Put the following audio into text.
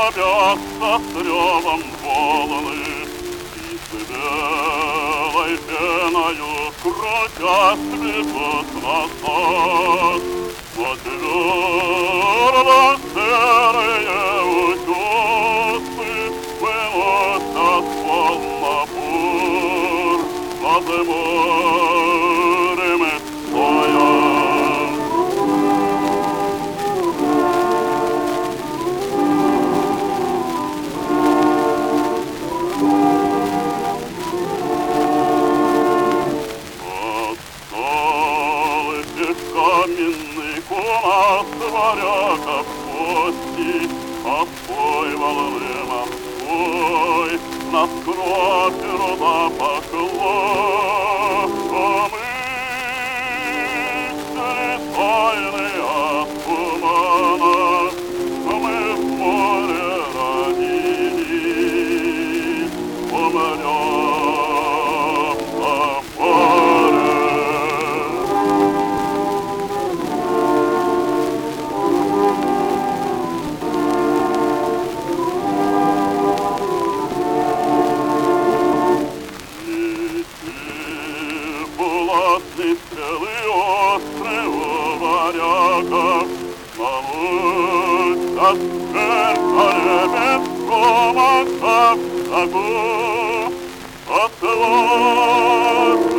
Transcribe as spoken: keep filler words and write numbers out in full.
дробятся с ревом волны, и с белой пеною крутясь бегут назад. Но твердо серые утесы выносят волна бур над морем стоя. Каменный кумас варяга в кости, а свой волны морской нас кровь рода покло. А мы слетайны от тумана, мы в море родились, умрем. Стрелы острые у варягов, смолуть от зеркале без комок, как огонь, от слов.